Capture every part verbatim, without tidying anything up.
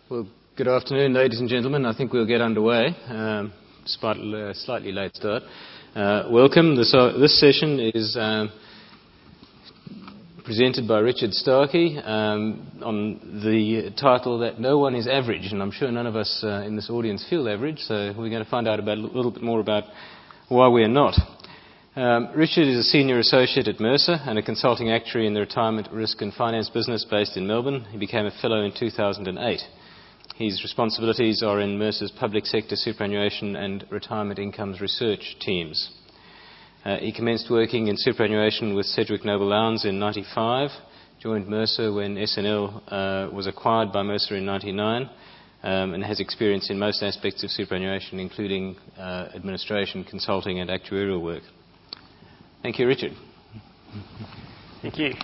Well, good afternoon, ladies and gentlemen. I think we'll get underway, um, despite a slightly late start. Uh, welcome. This, uh, this session is um, presented by Richard Starkey um, on the title that no one is average, and I'm sure none of us uh, in this audience feel average, so we're going to find out about, a little bit more about why we are not. Um, Richard is a senior associate at Mercer and a consulting actuary in the retirement risk and finance business based in Melbourne. He became a fellow in two thousand eight. His responsibilities are in Mercer's public sector superannuation and retirement incomes research teams. Uh, he commenced working in superannuation with Sedgwick Noble Lowndes in ninety-five, joined Mercer when S N L uh, was acquired by Mercer in ninety-nine, um, and has experience in most aspects of superannuation, including uh, administration, consulting and actuarial work. Thank you, Richard. Thank you.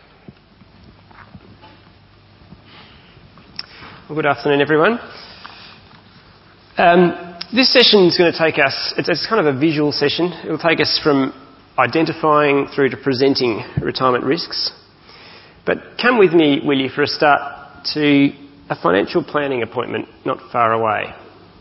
Well, good afternoon, everyone. Um, this session is going to take us, it's, it's kind of a visual session. It will take us from identifying through to presenting retirement risks. But come with me, will you, for a start, to a financial planning appointment not far away.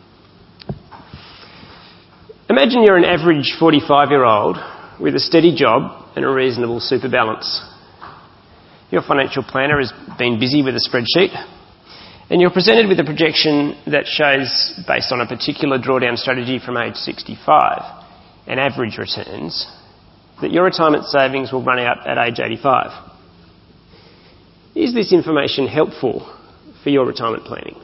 Imagine you're an average forty-five-year-old with a steady job and a reasonable super balance. Your financial planner has been busy with a spreadsheet, and you're presented with a projection that shows, based on a particular drawdown strategy from age sixty-five and average returns, that your retirement savings will run out at age eighty-five. Is this information helpful for your retirement planning?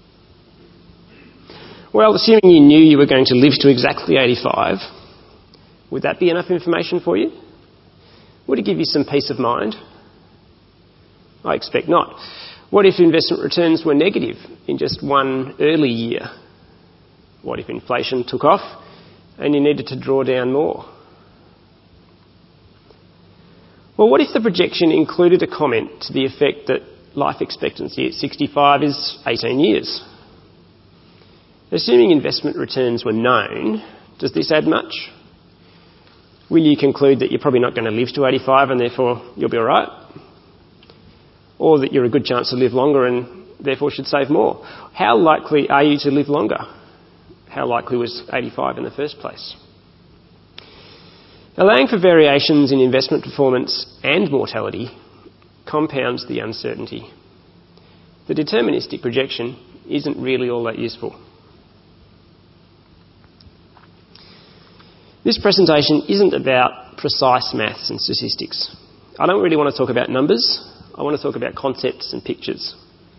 Well, assuming you knew you were going to live to exactly eighty-five, would that be enough information for you? Would it give you some peace of mind? I expect not. What if investment returns were negative in just one early year? What if inflation took off and you needed to draw down more? Well, what if the projection included a comment to the effect that life expectancy at sixty-five is eighteen years? Assuming investment returns were known, does this add much? Will you conclude that you're probably not going to live to eighty-five and therefore you'll be all right? Or that you're a good chance to live longer and therefore should save more? How likely are you to live longer? How likely was eighty-five in the first place? Allowing for variations in investment performance and mortality compounds the uncertainty. The deterministic projection isn't really all that useful. This presentation isn't about precise maths and statistics. I don't really want to talk about numbers. I want to talk about concepts and pictures.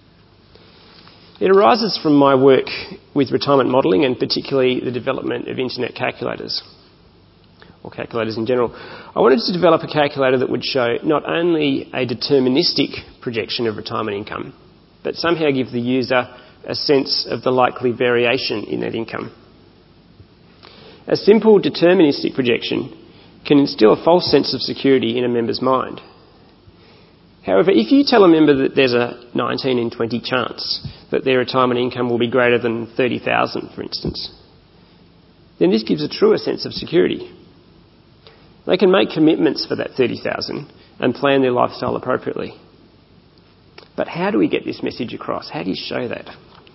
It arises from my work with retirement modelling and particularly the development of internet calculators, or calculators in general. I wanted to develop a calculator that would show not only a deterministic projection of retirement income, but somehow give the user a sense of the likely variation in that income. A simple deterministic projection can instill a false sense of security in a member's mind. However, if you tell a member that there's a nineteen in twenty chance that their retirement income will be greater than thirty thousand dollars, for instance, then this gives a truer sense of security. They can make commitments for that thirty thousand dollars and plan their lifestyle appropriately. But how do we get this message across? How do you show that?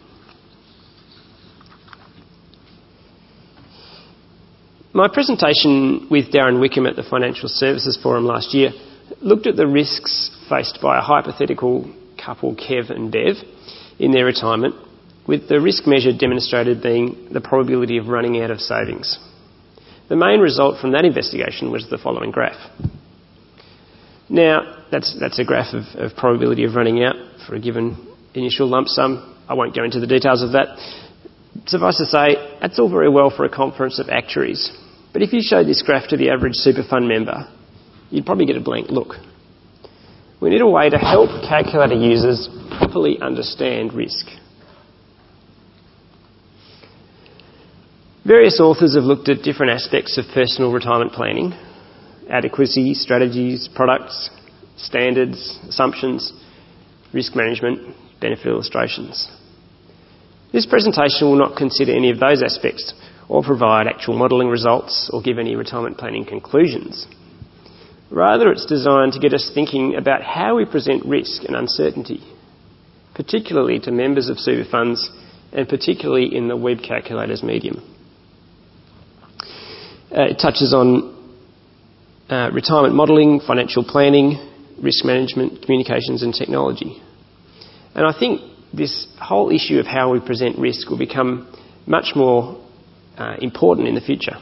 My presentation with Darren Wickham at the Financial Services Forum last year looked at the risks faced by a hypothetical couple, Kev and Bev, in their retirement, with the risk measure demonstrated being the probability of running out of savings. The main result from that investigation was the following graph. Now, that's, that's a graph of, of probability of running out for a given initial lump sum. I won't go into the details of that. Suffice to say, that's all very well for a conference of actuaries. But if you showed this graph to the average super fund member, you'd probably get a blank look. We need a way to help calculator users properly understand risk. Various authors have looked at different aspects of personal retirement planning: adequacy, strategies, products, standards, assumptions, risk management, benefit illustrations. This presentation will not consider any of those aspects or provide actual modelling results or give any retirement planning conclusions. Rather, it's designed to get us thinking about how we present risk and uncertainty, particularly to members of super funds and particularly in the web calculators medium. Uh, it touches on uh, retirement modelling, financial planning, risk management, communications and technology. And I think this whole issue of how we present risk will become much more uh, important in the future.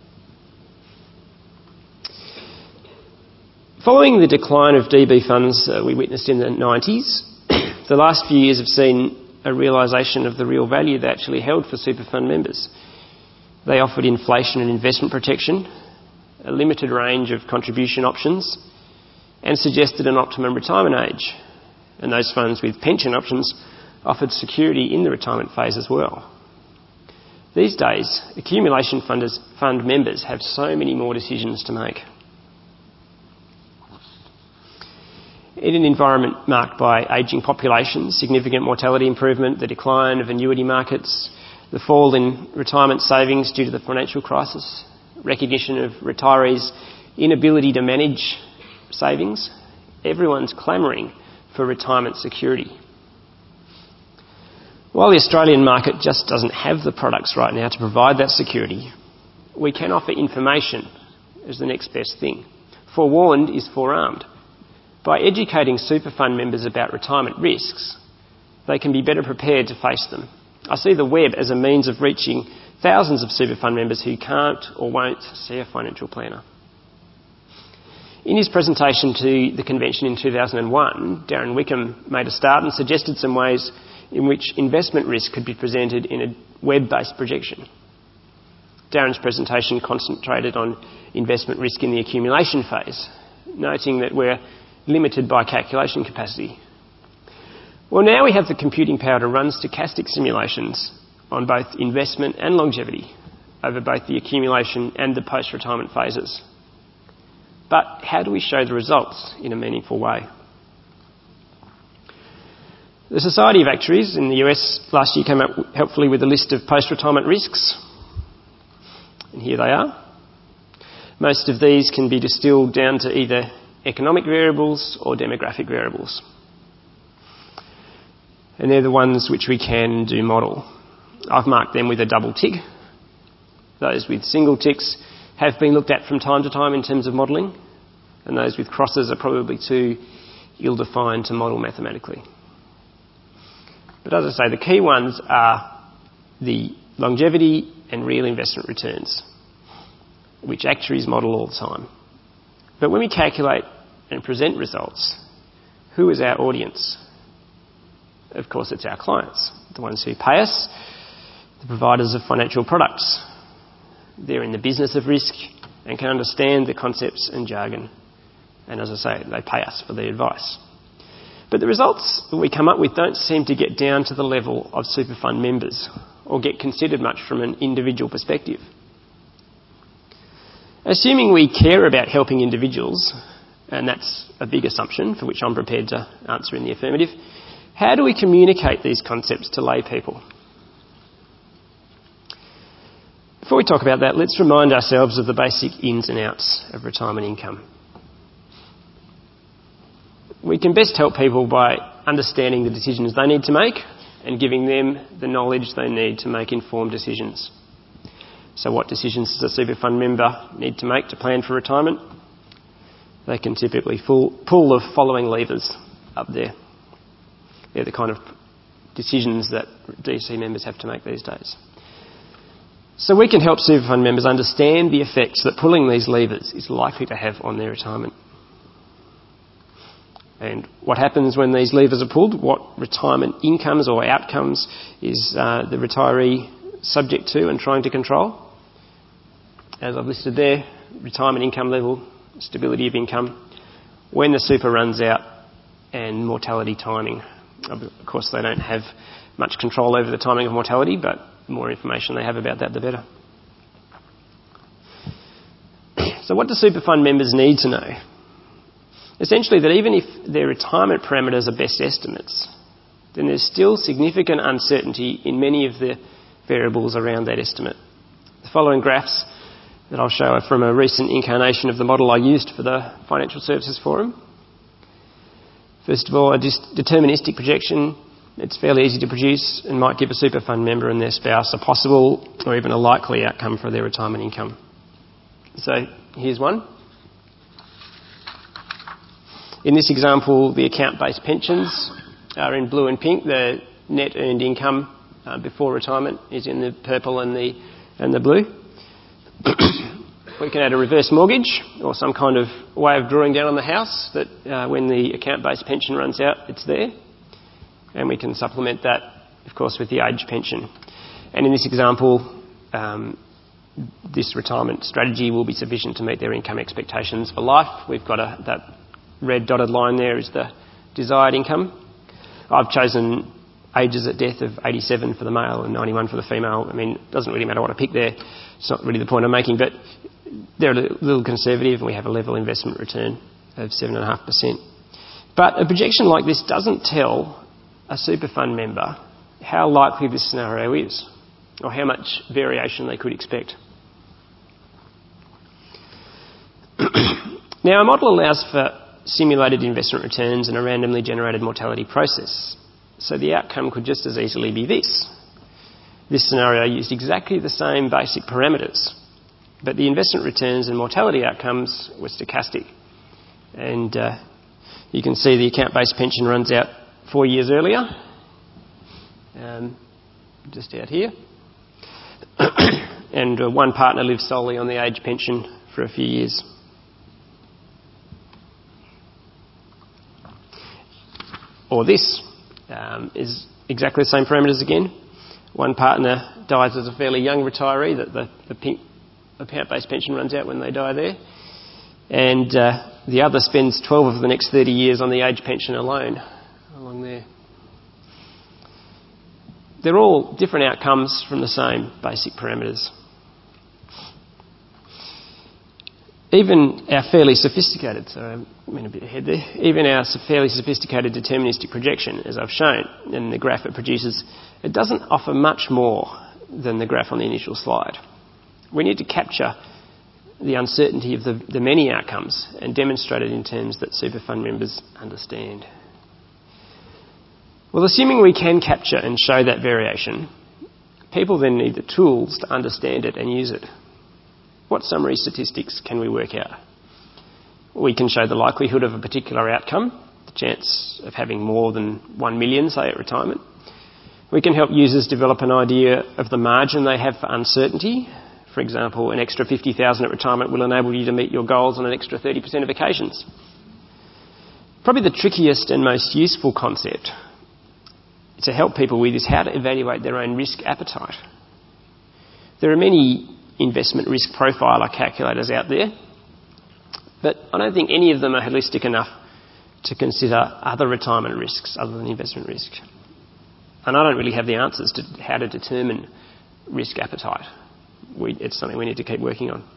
Following the decline of D B funds uh, we witnessed in the nineties, the last few years have seen a realisation of the real value they actually held for super fund members. They offered inflation and investment protection, a limited range of contribution options, and suggested an optimum retirement age. And those funds with pension options offered security in the retirement phase as well. These days, accumulation funders, fund members have so many more decisions to make. In an environment marked by ageing populations, significant mortality improvement, the decline of annuity markets, the fall in retirement savings due to the financial crisis, recognition of retirees' inability to manage savings, everyone's clamouring for retirement security. While the Australian market just doesn't have the products right now to provide that security, we can offer information as the next best thing. Forewarned is forearmed. By educating super fund members about retirement risks, they can be better prepared to face them. I see the web as a means of reaching thousands of super fund members who can't or won't see a financial planner. In his presentation to the convention in two thousand one, Darren Wickham made a start and suggested some ways in which investment risk could be presented in a web-based projection. Darren's presentation concentrated on investment risk in the accumulation phase, noting that we're limited by calculation capacity. Well, now we have the computing power to run stochastic simulations on both investment and longevity over both the accumulation and the post-retirement phases. But how do we show the results in a meaningful way? The Society of Actuaries in the U S last year came up helpfully with a list of post-retirement risks. And here they are. Most of these can be distilled down to either economic variables or demographic variables. And they're the ones which we can do model. I've marked them with a double tick. Those with single ticks have been looked at from time to time in terms of modelling, and those with crosses are probably too ill-defined to model mathematically. But as I say, the key ones are the longevity and real investment returns, which actuaries model all the time. But when we calculate and present results, who is our audience? Of course, it's our clients, the ones who pay us, the providers of financial products. They're in the business of risk and can understand the concepts and jargon. And as I say, they pay us for the advice. But the results that we come up with don't seem to get down to the level of super fund members or get considered much from an individual perspective. Assuming we care about helping individuals, and that's a big assumption for which I'm prepared to answer in the affirmative, how do we communicate these concepts to lay people? Before we talk about that, let's remind ourselves of the basic ins and outs of retirement income. We can best help people by understanding the decisions they need to make and giving them the knowledge they need to make informed decisions. So what decisions does a super fund member need to make to plan for retirement? They can typically pull, pull the following levers up there. They're the kind of decisions that D C members have to make these days. So we can help super fund members understand the effects that pulling these levers is likely to have on their retirement. And what happens when these levers are pulled, what retirement incomes or outcomes is uh, the retiree subject to and trying to control. As I've listed there, retirement income level, stability of income, when the super runs out, and mortality timing. Of course, they don't have much control over the timing of mortality, but the more information they have about that, the better. So what do super fund members need to know? Essentially that even if their retirement parameters are best estimates, then there's still significant uncertainty in many of the variables around that estimate. The following graphs that I'll show are from a recent incarnation of the model I used for the Financial Services Forum. First of all, a deterministic projection It's fairly easy to produce and might give a super fund member and their spouse a possible or even a likely outcome for their retirement income. So here's one. In this example, the account-based pensions are in blue and pink. The net earned income uh, before retirement is in the purple and the and the blue. We can add a reverse mortgage or some kind of way of drawing down on the house that uh, when the account-based pension runs out, it's there. And we can supplement that, of course, with the age pension. And in this example, um, this retirement strategy will be sufficient to meet their income expectations for life. We've got a, that red dotted line there is the desired income. I've chosen ages at death of eighty-seven for the male and ninety-one for the female. I mean, it doesn't really matter what I pick there. It's not really the point I'm making, but they're a little conservative and we have a level investment return of seven point five percent. But a projection like this doesn't tell a super fund member how likely this scenario is or how much variation they could expect. Now, a model allows for simulated investment returns and a randomly generated mortality process. So the outcome could just as easily be this. This scenario used exactly the same basic parameters, but the investment returns and mortality outcomes were stochastic. And uh, you can see the account-based pension runs out four years earlier, um, just out here. and uh, one partner lives solely on the age pension for a few years. Or this um, is exactly the same parameters again. One partner dies as a fairly young retiree, that the, the pink account-based pension runs out when they die there. And uh, the other spends twelve of the next thirty years on the age pension alone, along there. They're all different outcomes from the same basic parameters. Even our fairly sophisticated, so I went a bit ahead there, even our fairly sophisticated deterministic projection, as I've shown, and the graph it produces, it doesn't offer much more than the graph on the initial slide. We need to capture the uncertainty of the, the many outcomes and demonstrate it in terms that super fund members understand. Well, assuming we can capture and show that variation, people then need the tools to understand it and use it. What summary statistics can we work out? We can show the likelihood of a particular outcome, the chance of having more than one million, say, at retirement. We can help users develop an idea of the margin they have for uncertainty. For example, an extra fifty thousand dollars at retirement will enable you to meet your goals on an extra thirty percent of occasions. Probably the trickiest and most useful concept to help people with is how to evaluate their own risk appetite. There are many investment risk profiler calculators out there, but I don't think any of them are holistic enough to consider other retirement risks other than investment risk. And I don't really have the answers to how to determine risk appetite. We, it's something we need to keep working on.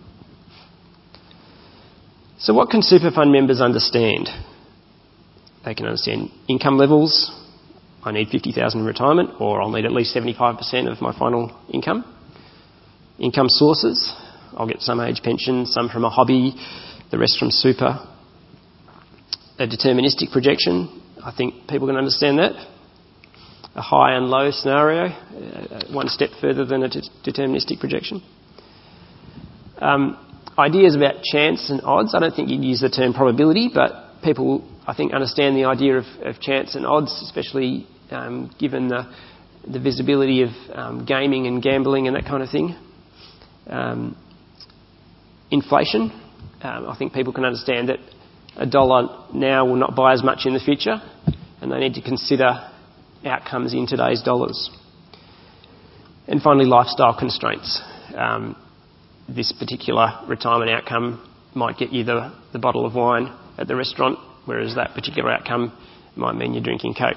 So what can super fund members understand? They can understand income levels. I need fifty thousand dollars in retirement, or I'll need at least seventy-five percent of my final income. Income sources. I'll get some age pension, some from a hobby, the rest from super. A deterministic projection. I think people can understand that. A high and low scenario, uh, one step further than a de- deterministic projection. Um, ideas about chance and odds. I don't think you'd use the term probability, but people, I think, understand the idea of, of chance and odds, especially um, given the, the visibility of um, gaming and gambling and that kind of thing. Um, inflation. Um, I think people can understand that a dollar now will not buy as much in the future, and they need to consider outcomes in today's dollars. And finally, lifestyle constraints. Um, this particular retirement outcome might get you the, the bottle of wine at the restaurant, whereas that particular outcome might mean you're drinking Coke.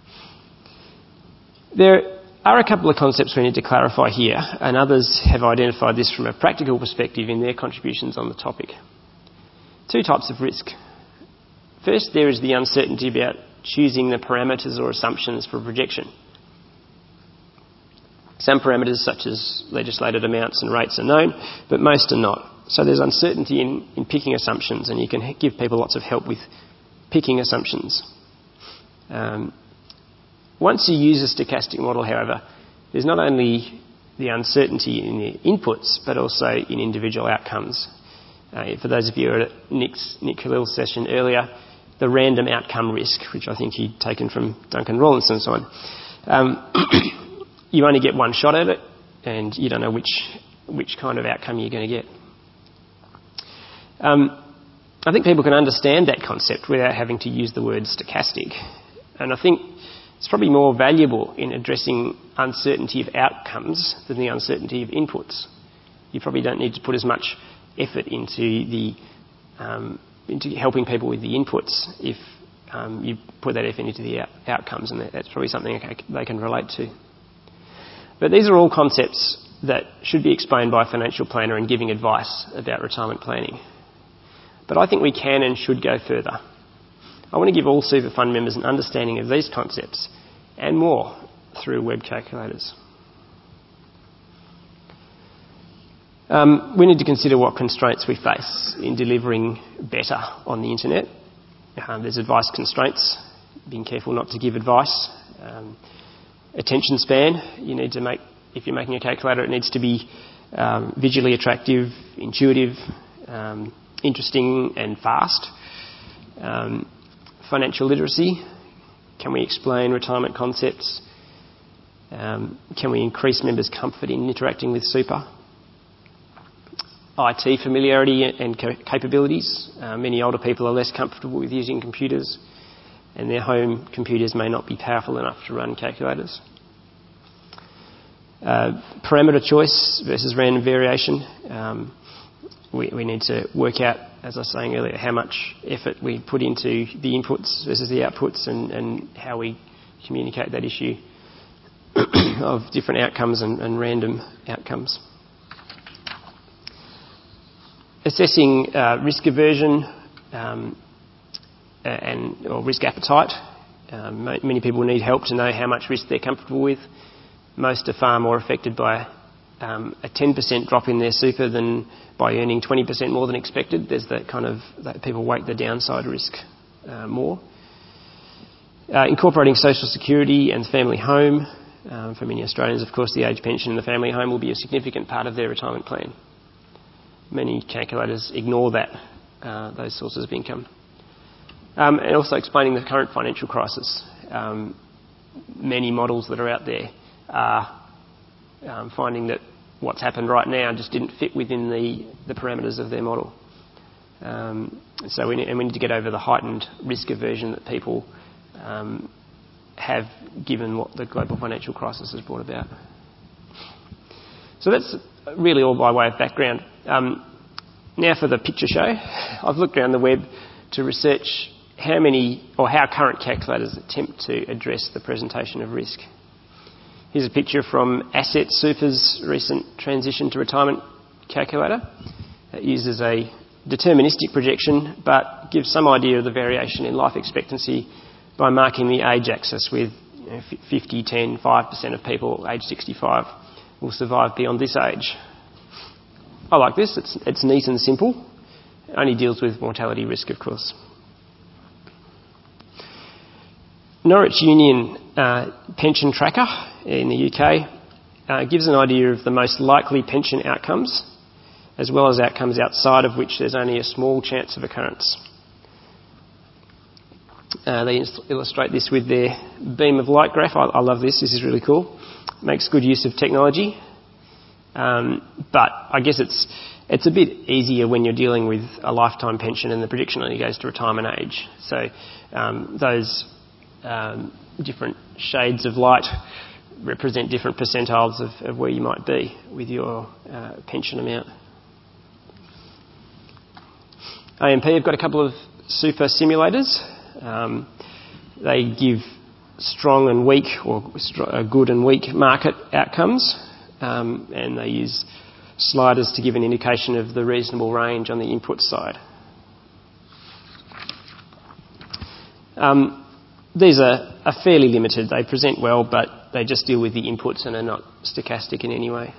There are a couple of concepts we need to clarify here, and others have identified this from a practical perspective in their contributions on the topic. Two types of risk. First, there is the uncertainty about choosing the parameters or assumptions for projection. Some parameters, such as legislated amounts and rates, are known, but most are not. So there's uncertainty in, in picking assumptions, and you can give people lots of help with picking assumptions. Um, Once you use a stochastic model, however, there's not only the uncertainty in the inputs, but also in individual outcomes. Uh, for those of you who were at Nick's, Nick Khalil's session earlier, the random outcome risk, which I think he'd taken from Duncan Rawlinson and so on. Um, you only get one shot at it, and you don't know which which kind of outcome you're going to get. Um, I think people can understand that concept without having to use the word stochastic. And I think it's probably more valuable in addressing uncertainty of outcomes than the uncertainty of inputs. You probably don't need to put as much effort into the um, into helping people with the inputs if um, you put that effort into the out- outcomes, and that's probably something they can relate to. But these are all concepts that should be explained by a financial planner in giving advice about retirement planning. But I think we can and should go further. I want to give all super fund members an understanding of these concepts and more through web calculators. Um, we need to consider what constraints we face in delivering better on the internet. Um, there's advice constraints, being careful not to give advice. Um, attention span, you need to make, if you're making a calculator, it needs to be um, visually attractive, intuitive, um, interesting and fast. Um, financial literacy, can we explain retirement concepts? Um, can we increase members' comfort in interacting with super? I T familiarity and capabilities. Uh, many older people are less comfortable with using computers, and their home computers may not be powerful enough to run calculators. Uh, parameter choice versus random variation. Um, we, we need to work out, as I was saying earlier, how much effort we put into the inputs versus the outputs, and, and how we communicate that issue of different outcomes and, and random outcomes. Assessing uh, risk aversion um, and or risk appetite. Um, many people need help to know how much risk they're comfortable with. Most are far more affected by um, a ten percent drop in their super than by earning twenty percent more than expected. There's that kind of, that people weight the downside risk uh, more. Uh, incorporating social security and family home. Um, for many Australians, of course, the age pension and the family home will be a significant part of their retirement plan. Many calculators ignore that, uh, those sources of income. Um, and also explaining the current financial crisis. Um, many models that are out there are um, finding that what's happened right now just didn't fit within the, the parameters of their model. Um, so we need, and we need to get over the heightened risk aversion that people um, have given what the global financial crisis has brought about. So that's really all by way of background. Um, now for the picture show. I've looked around the web to research how many or how current calculators attempt to address the presentation of risk. Here's a picture from Asset Super's recent transition to retirement calculator. It uses a deterministic projection but gives some idea of the variation in life expectancy by marking the age axis with you know, fifty, ten, five percent of people aged sixty-five will survive beyond this age. I like this. It's, it's neat and simple. It only deals with mortality risk, of course. Norwich Union uh, Pension Tracker in the U K uh, gives an idea of the most likely pension outcomes, as well as outcomes outside of which there's only a small chance of occurrence. Uh, they illustrate this with their beam of light graph. I, I love this. This is really cool. Makes good use of technology. Um, but I guess it's it's a bit easier when you're dealing with a lifetime pension and the prediction only goes to retirement age. So um, those um, different shades of light represent different percentiles of, of where you might be with your uh, pension amount. A M P have got a couple of super simulators. Um, they give strong and weak, or good and weak market outcomes, um, and they use sliders to give an indication of the reasonable range on the input side. Um, these are, are fairly limited. They present well, but they just deal with the inputs and are not stochastic in any way.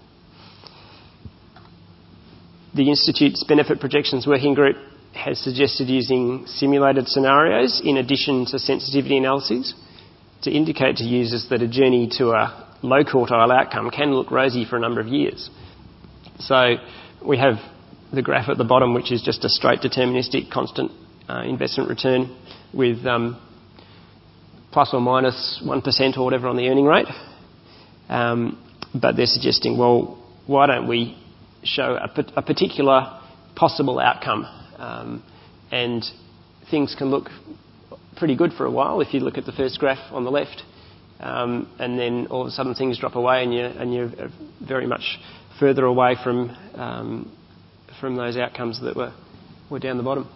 The Institute's Benefit Projections Working Group has suggested using simulated scenarios in addition to sensitivity analyses to indicate to users that a journey to a low quartile outcome can look rosy for a number of years. So we have the graph at the bottom, which is just a straight deterministic constant uh, investment return with um, plus or minus one percent or whatever on the earning rate. Um, but they're suggesting, well, why don't we show a, a particular possible outcome? Um, and things can look pretty good for a while if you look at the first graph on the left. Um, and then all of a sudden things drop away and you're, and you're very much further away from um, from those outcomes that were, were down the bottom.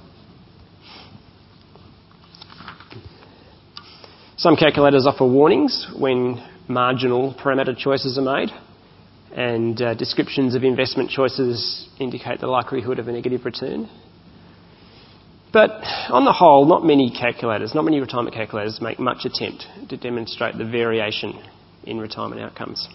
Some calculators offer warnings when marginal parameter choices are made, and uh, descriptions of investment choices indicate the likelihood of a negative return. But on the whole, not many calculators, not many retirement calculators make much attempt to demonstrate the variation in retirement outcomes.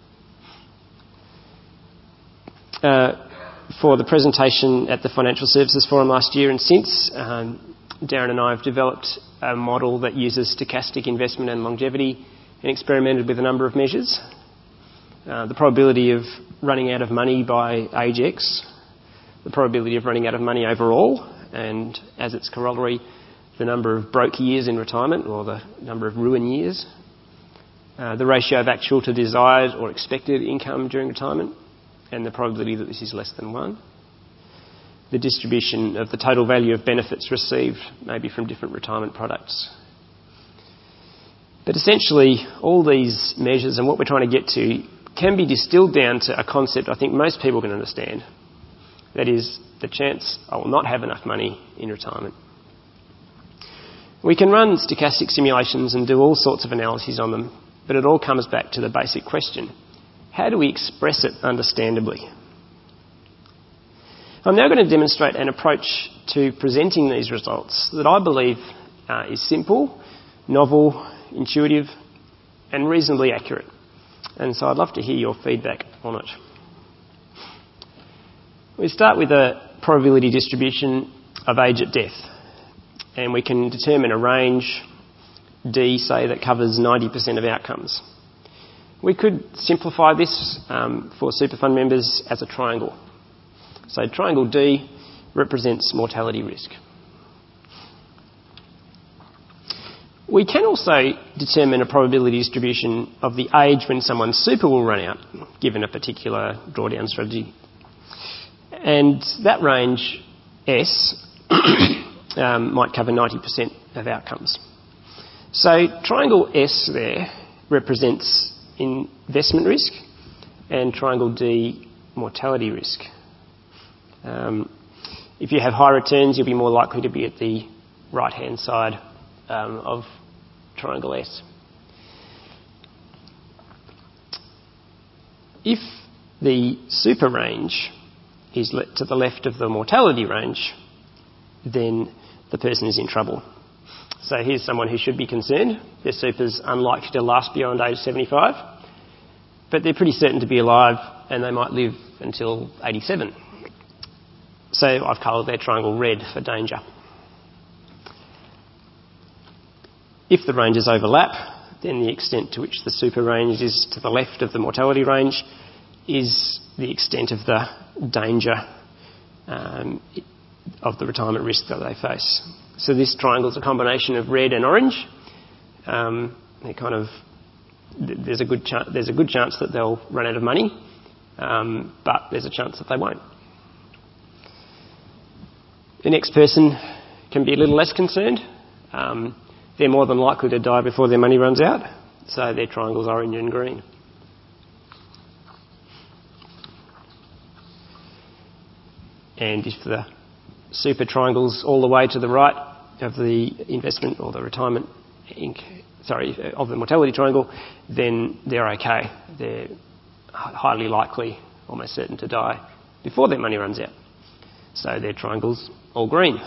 Uh, for the presentation at the Financial Services Forum last year and since, um, Darren and I have developed a model that uses stochastic investment and longevity and experimented with a number of measures. Uh, the probability of running out of money by age X, the probability of running out of money overall, and as its corollary, the number of broke years in retirement, or the number of ruin years, uh, the ratio of actual to desired or expected income during retirement, and the probability that this is less than one, the distribution of the total value of benefits received, maybe from different retirement products. But essentially, all these measures and what we're trying to get to can be distilled down to a concept I think most people can understand. That is, the chance I will not have enough money in retirement. We can run stochastic simulations and do all sorts of analyses on them, but it all comes back to the basic question: how do we express it understandably? I'm now going to demonstrate an approach to presenting these results that I believe uh, is simple, novel, intuitive, and reasonably accurate. And so I'd love to hear your feedback on it. We start with a probability distribution of age at death, and we can determine a range, D, say, that covers ninety percent of outcomes. We could simplify this um, for super fund members as a triangle. So triangle D represents mortality risk. We can also determine a probability distribution of the age when someone's super will run out, given a particular drawdown strategy. And that range, S, um, might cover ninety percent of outcomes. So triangle S there represents investment risk, and triangle D, mortality risk. Um, if you have high returns, you'll be more likely to be at the right-hand side um, of triangle S. If the super range is le- to the left of the mortality range, then the person is in trouble. So here's someone who should be concerned. Their super's unlikely to last beyond age seventy-five, but they're pretty certain to be alive and they might live until eighty-seven. So I've coloured their triangle red for danger. If the ranges overlap, then the extent to which the super range is to the left of the mortality range is the extent of the danger um, of the retirement risk that they face. So this triangle is a combination of red and orange. Um, they kind of there's a good ch- there's a good chance that they'll run out of money, um, but there's a chance that they won't. The next person can be a little less concerned. Um, they're more than likely to die before their money runs out, so their triangle's orange and green. And if the super triangle's all the way to the right of the investment or the retirement, inc, sorry, of the mortality triangle, then they're okay. They're highly likely, almost certain to die before their money runs out. So their triangle's all green.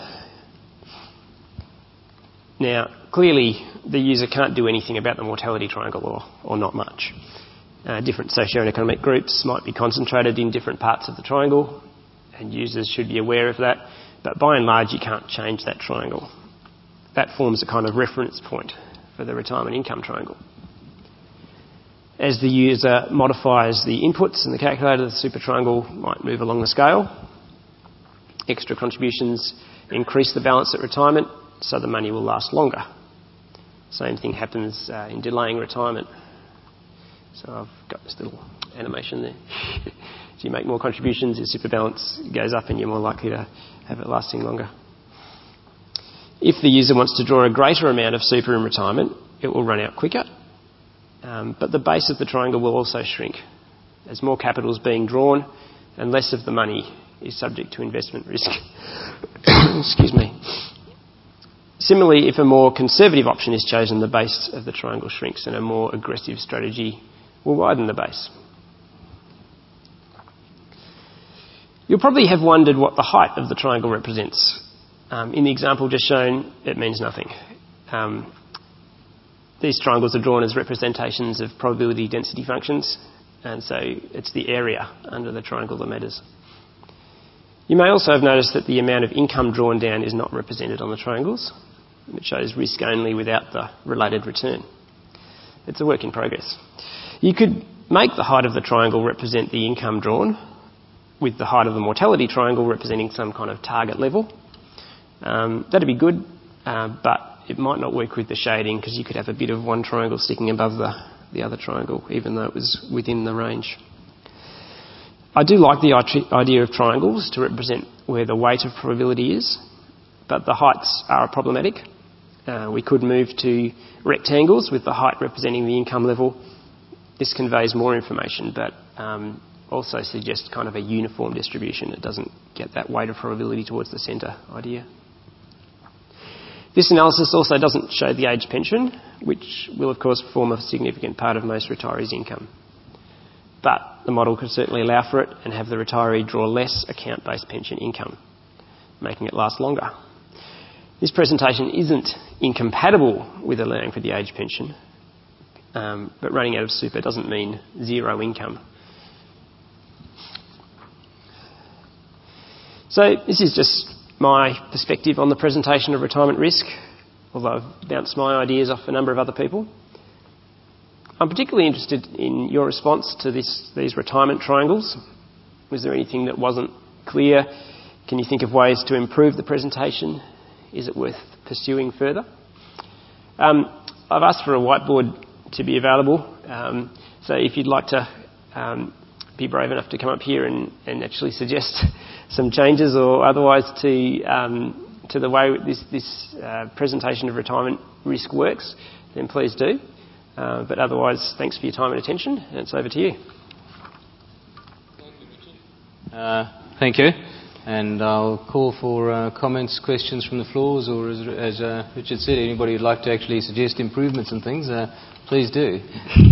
Now, clearly, the user can't do anything about the mortality triangle, or, or not much. Uh, different socio-economic groups might be concentrated in different parts of the triangle, and users should be aware of that. But by and large, you can't change that triangle. That forms a kind of reference point for the retirement income triangle. As the user modifies the inputs in the calculator, the super triangle might move along the scale. Extra contributions increase the balance at retirement, so the money will last longer. Same thing happens uh, in delaying retirement. So I've got this little animation there. As you make more contributions, your super balance goes up and you're more likely to have it lasting longer. If the user wants to draw a greater amount of super in retirement, it will run out quicker. Um, but the base of the triangle will also shrink as more capital is being drawn and less of the money is subject to investment risk. Excuse me. Similarly, if a more conservative option is chosen, the base of the triangle shrinks and a more aggressive strategy will widen the base. You'll probably have wondered what the height of the triangle represents. Um, in the example just shown, it means nothing. Um, these triangles are drawn as representations of probability density functions, and so it's the area under the triangle that matters. You may also have noticed that the amount of income drawn down is not represented on the triangles. It shows risk only without the related return. It's a work in progress. You could make the height of the triangle represent the income drawn, with the height of the mortality triangle representing some kind of target level. Um, that'd be good, uh, but it might not work with the shading because you could have a bit of one triangle sticking above the, the other triangle, even though it was within the range. I do like the idea of triangles to represent where the weight of probability is, but the heights are problematic. Uh, we could move to rectangles with the height representing the income level. This conveys more information, but um, also suggests kind of a uniform distribution. It doesn't get that weight of probability towards the centre idea. This analysis also doesn't show the age pension, which will of course form a significant part of most retirees' income. But the model could certainly allow for it and have the retiree draw less account-based pension income, making it last longer. This presentation isn't incompatible with allowing for the age pension, um, but running out of super doesn't mean zero income. So this is just my perspective on the presentation of retirement risk, although I've bounced my ideas off a number of other people. I'm particularly interested in your response to this, these retirement triangles. Was there anything that wasn't clear? Can you think of ways to improve the presentation? Is it worth pursuing further? Um, I've asked for a whiteboard to be available, um, so if you'd like to um, be brave enough to come up here and, and actually suggest some changes or otherwise to um, to the way this, this uh, presentation of retirement risk works, then please do. Uh, but otherwise, thanks for your time and attention, and it's over to you. Thank you, Richard. Uh, thank you. And I'll call for uh, comments, questions from the floors, or as, as uh, Richard said, anybody who'd like to actually suggest improvements and things, uh, please do.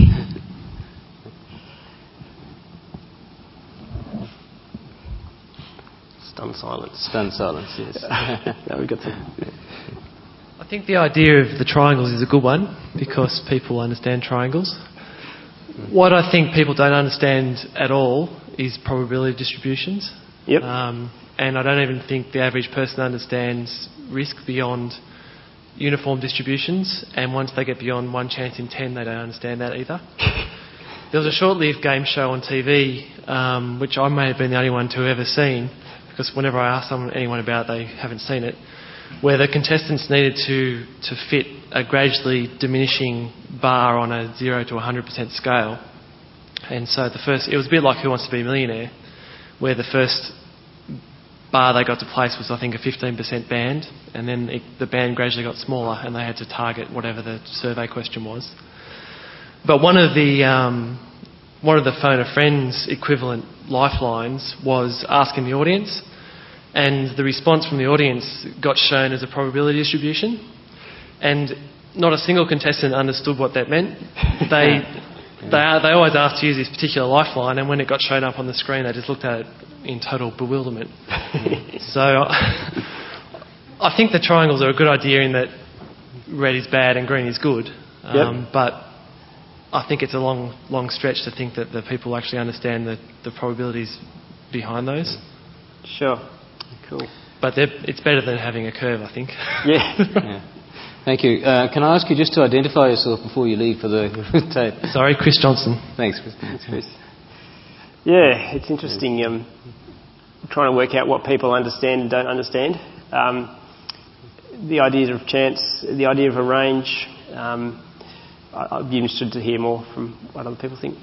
Stunned silence. Stunned silence, yes. No, we've got some. I think the idea of the triangles is a good one because people understand triangles. What I think people don't understand at all is probability distributions. Yep. Um, and I don't even think the average person understands risk beyond uniform distributions. And once they get beyond one chance in ten, they don't understand that either. There was a short-lived game show on T V, um, which I may have been the only one to have ever seen, because whenever I ask someone, anyone about it, they haven't seen it, where the contestants needed to, to fit a gradually diminishing bar on a zero to one hundred percent scale. And so the first, it was a bit like Who Wants to Be a Millionaire, where the first bar they got to place was, I think, a fifteen percent band, and then it, the band gradually got smaller and they had to target whatever the survey question was. But one of the um, one of the Phone a Friend's equivalent lifelines was asking the audience, and the response from the audience got shown as a probability distribution, and not a single contestant understood what that meant. They they they always asked to use this particular lifeline, and when it got shown up on the screen, they just looked at it in total bewilderment. So I think the triangles are a good idea in that red is bad and green is good, um, yep. But I think it's a long long stretch to think that the people actually understand the, the probabilities behind those. Sure. Cool. But it's better than having a curve, I think. Yeah. Yeah. Thank you. Uh, can I ask you just to identify yourself before you leave for the tape? Sorry, Chris Johnson. Thanks, Chris. Thanks, Chris. Yeah, it's interesting um, trying to work out what people understand and don't understand. Um, the idea of chance, the idea of a range, um, I, I'd be interested to hear more from what other people think.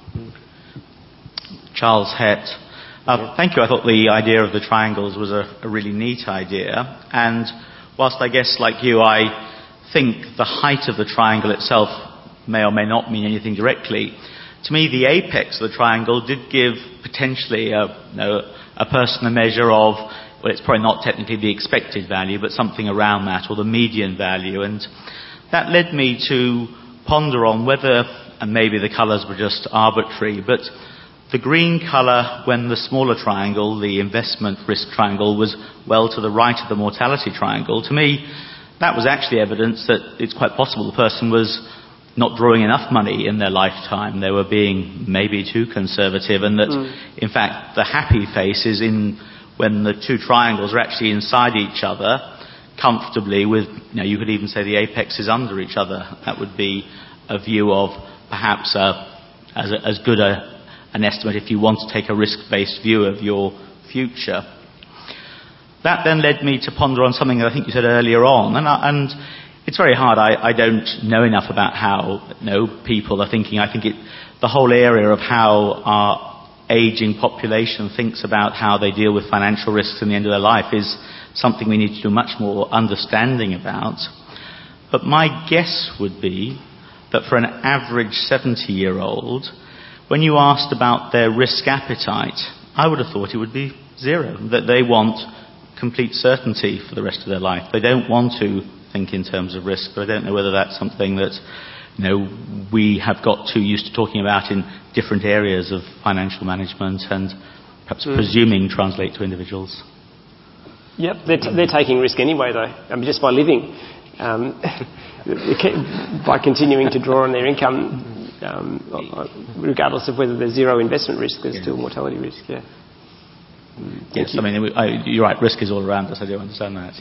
Charles Hett. Uh, yeah. Thank you. I thought the idea of the triangles was a, a really neat idea. And whilst I guess, like you, I think the height of the triangle itself may or may not mean anything directly, to me the apex of the triangle did give potentially a, you know, a person a measure of, well, it's probably not technically the expected value, but something around that, or the median value. And that led me to ponder on whether, and maybe the colours were just arbitrary, but the green colour, when the smaller triangle, the investment risk triangle, was well to the right of the mortality triangle, to me that was actually evidence that it's quite possible the person was not drawing enough money in their lifetime. They were being maybe too conservative, and that mm. in fact the happy face is in when the two triangles are actually inside each other comfortably with, you know, you could even say the apex is under each other. That would be a view of perhaps a, as, a, as good a, an estimate if you want to take a risk-based view of your future. That then led me to ponder on something that I think you said earlier on, and, I, and it's very hard. I, I don't know enough about how, you know, people are thinking. I think it, the whole area of how our ageing population thinks about how they deal with financial risks in the end of their life is something we need to do much more understanding about. But my guess would be that for an average seventy-year-old, when you asked about their risk appetite, I would have thought it would be zero, that they want complete certainty for the rest of their life. They don't want to think in terms of risk, but I don't know whether that's something that, you know, we have got too used to talking about in different areas of financial management and perhaps mm. presuming translate to individuals. Yep, they're, t- they're taking risk anyway, though. I mean, just by living, um, by continuing to draw on their income, um, regardless of whether there's zero investment risk, there's yeah. still mortality risk. Yeah. Mm, yes, you. I mean, I, you're right. Risk is all around us. I do understand that.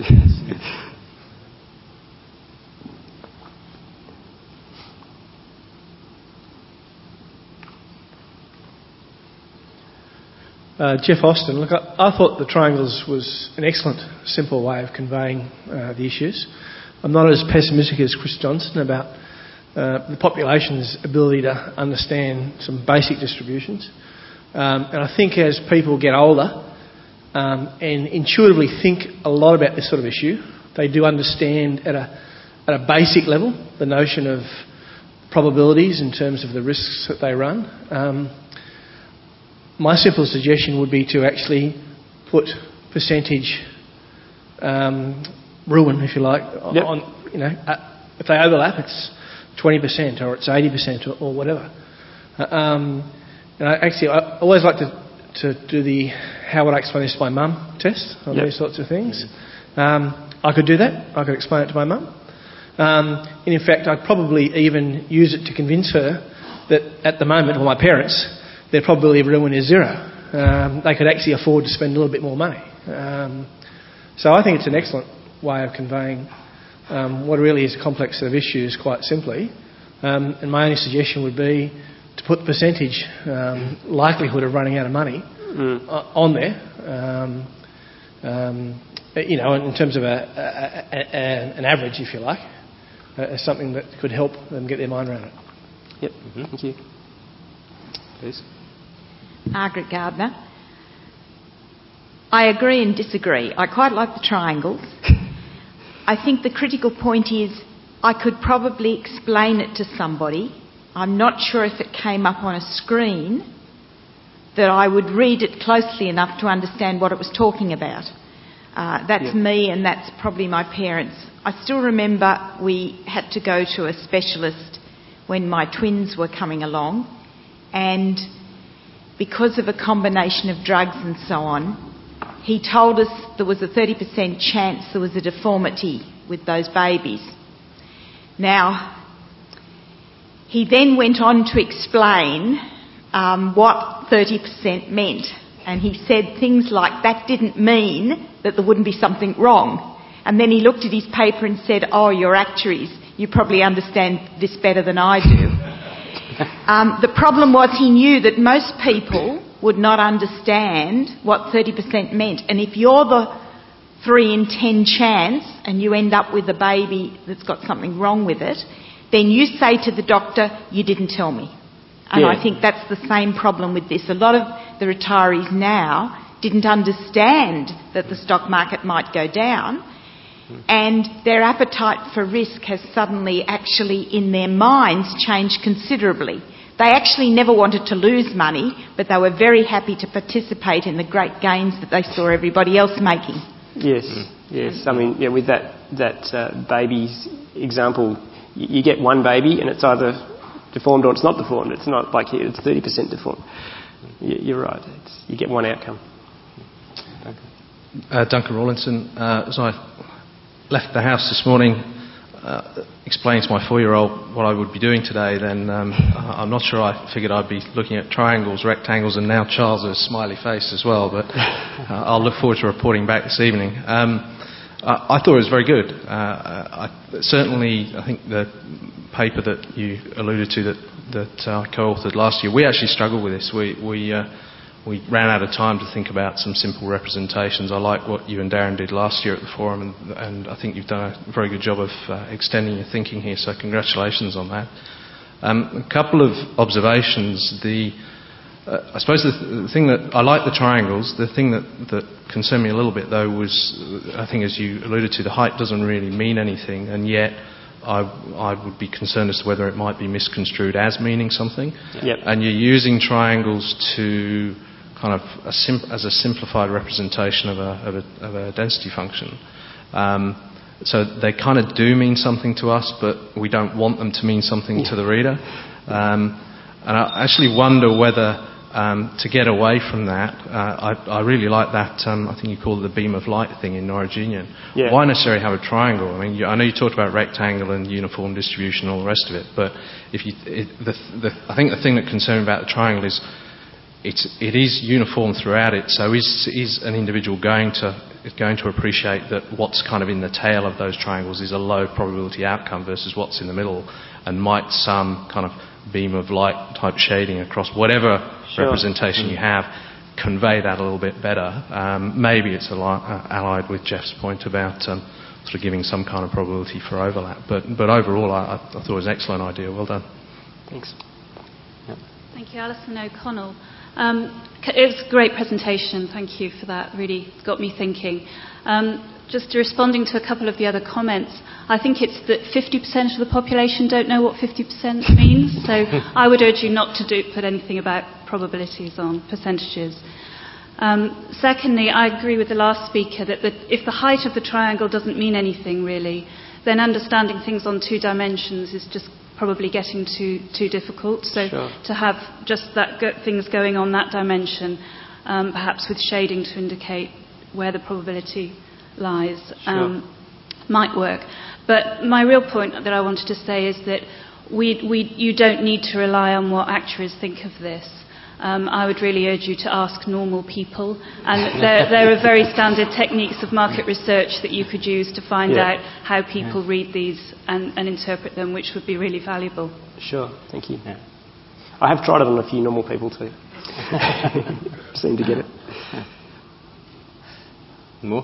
Uh, Jeff Austin, look, I, I thought the triangles was an excellent, simple way of conveying uh, the issues. I'm not as pessimistic as Chris Johnson about uh, the population's ability to understand some basic distributions. Um, and I think as people get older um, and intuitively think a lot about this sort of issue, they do understand at a, at a basic level the notion of probabilities in terms of the risks that they run. Um, My simple suggestion would be to actually put percentage um, ruin, if you like, yep. on, you know, uh, if they overlap, it's twenty percent or it's eighty percent or, or whatever. Uh, um, and I actually, I always like to, to do the how would I explain this to my mum test on yep. these sorts of things. Um, I could do that. I could explain it to my mum. Um, and in fact, I'd probably even use it to convince her that at the moment, or my parents, their probability of ruin is zero. Um, they could actually afford to spend a little bit more money. Um, so I think it's an excellent way of conveying um, what really is a complex set of issues quite simply. Um, and my only suggestion would be to put the percentage um, likelihood of running out of money mm. on there, um, um, you know, in terms of a, a, a, a, an average, if you like, uh, as something that could help them get their mind around it. Yep, mm-hmm. Thank you. Please. Margaret Gardner. I agree and disagree. I quite like the triangles. I think the critical point is I could probably explain it to somebody. I'm not sure if it came up on a screen that I would read it closely enough to understand what it was talking about. Uh, that's yeah. me and that's probably my parents. I still remember we had to go to a specialist when my twins were coming along, and because of a combination of drugs and so on, he told us there was a thirty percent chance there was a deformity with those babies. Now, he then went on to explain um, what thirty percent meant, and he said things like that didn't mean that there wouldn't be something wrong. And then he looked at his paper and said, oh, you're actuaries. You probably understand this better than I do. um, the problem was he knew that most people would not understand what thirty percent meant. And if you're the three in ten chance and you end up with a baby that's got something wrong with it, then you say to the doctor, you didn't tell me. And Yeah. I think that's the same problem with this. A lot of the retirees now didn't understand that the stock market might go down, and their appetite for risk has suddenly actually in their minds changed considerably. They actually never wanted to lose money, but they were very happy to participate in the great gains that they saw everybody else making. Yes, yes. I mean, yeah, with that that uh, baby's example, you, you get one baby and it's either deformed or it's not deformed. It's not like it's thirty percent deformed. You, you're right. It's, you get one outcome. Uh, Duncan Rawlinson. Uh, as I left the house this morning, uh, explaining to my four-year-old what I would be doing today, then um, I'm not sure I figured I'd be looking at triangles, rectangles, and now Charles's smiley face as well. But uh, I'll look forward to reporting back this evening. Um, I, I thought it was very good. Uh, I, certainly, I think the paper that you alluded to that that I uh, co-authored last year, we actually struggled with this. We we uh, we ran out of time to think about some simple representations. I like what you and Darren did last year at the forum, and, and I think you've done a very good job of uh, extending your thinking here, so congratulations on that. Um, a couple of observations. The uh, I suppose the, the thing that I like the triangles. The thing that, that concerned me a little bit though was, I think as you alluded to, the height doesn't really mean anything, and yet I, I would be concerned as to whether it might be misconstrued as meaning something. Yep. And you're using triangles to kind of a sim- as a simplified representation of a, of a, of a density function. Um, so they kind of do mean something to us, but we don't want them to mean something yeah. to the reader. Um, and I actually wonder whether, um, to get away from that, uh, I, I really like that, um, I think you call it the beam of light thing in Norwegian. Yeah. Why necessarily have a triangle? I mean, you, I know you talked about rectangle and uniform distribution and all the rest of it, but if you, it, the, the, I think the thing that concerns me about the triangle is It's, it is uniform throughout it, so is, is an individual going to is going to appreciate that what's kind of in the tail of those triangles is a low probability outcome versus what's in the middle, and might some kind of beam of light type shading across whatever sure. representation mm. you have convey that a little bit better. Um, maybe it's ali- uh, allied with Jeff's point about um, sort of giving some kind of probability for overlap, but, but overall I, I thought it was an excellent idea. Well done. Thanks. Yep. Thank you, Alison O'Connell. Um, it was a great presentation. Thank you for that. Really got me thinking. Um, just responding to a couple of the other comments, I think it's that fifty percent of the population don't know what fifty percent means. So I would urge you not to do, put anything about probabilities on percentages. Um, secondly, I agree with the last speaker that the, if the height of the triangle doesn't mean anything really, then understanding things on two dimensions is just probably getting too too difficult. So sure. to have just that go- things going on that dimension, um, perhaps with shading to indicate where the probability lies, um, sure. might work. But my real point that I wanted to say is that we we you don't need to rely on what actuaries think of this. Um, I would really urge you to ask normal people, and there, there are very standard techniques of market research that you could use to find yeah. out how people yeah. read these and, and interpret them, which would be really valuable. Sure, thank you. Yeah. I have tried it on a few normal people too. Seem to get it. More?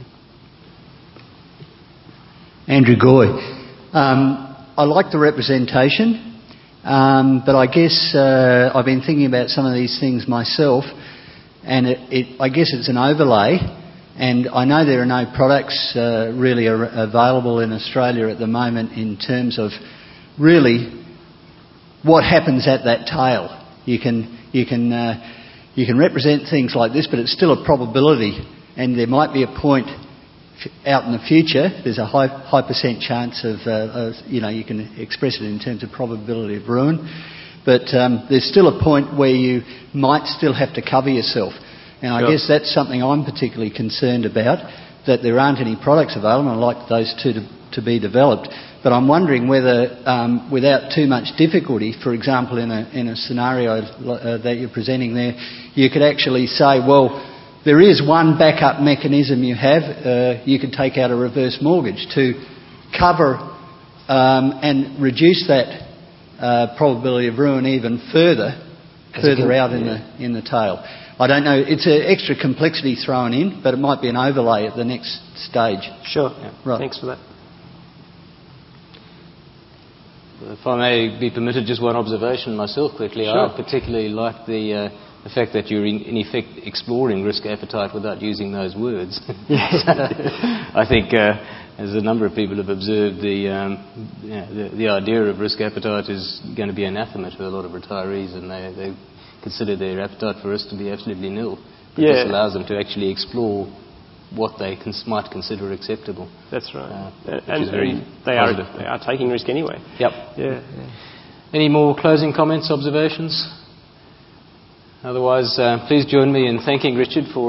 Andrew Goy. Um, I like the representation. Um, but I guess uh, I've been thinking about some of these things myself, and it, it, I guess it's an overlay, and I know there are no products uh, really are available in Australia at the moment in terms of really what happens at that tail. You can you can uh, you can represent things like this, but it's still a probability, and there might be a point out in the future. There's a high high percent chance of, uh, of you know you can express it in terms of probability of ruin, but um, there's still a point where you might still have to cover yourself, and I sure. guess that's something I'm particularly concerned about, that there aren't any products available. And I'd like those two to, to be developed, but I'm wondering whether um, without too much difficulty, for example in a in a scenario uh, that you're presenting there, you could actually say, well, there is one backup mechanism you have. Uh, you can take out a reverse mortgage to cover um, and reduce that uh, probability of ruin even further, further out in the in the tail. I don't know. It's an extra complexity thrown in, but it might be an overlay at the next stage. Sure. Yeah. Right. Thanks for that. If I may be permitted just one observation myself quickly. Sure. I particularly like the, uh, the fact that you're in, in effect exploring risk appetite without using those words. I think, uh, as a number of people have observed, the, um, you know, the, the idea of risk appetite is going to be anathema to a lot of retirees, and they, they consider their appetite for risk to be absolutely nil. But Yeah. this allows them to actually explore what they cons- might consider acceptable. That's right. Uh, and which is very and they positive. are they are taking risk anyway. Yep. Yeah. yeah. Any more closing comments, observations? Otherwise, uh, please join me in thanking Richard for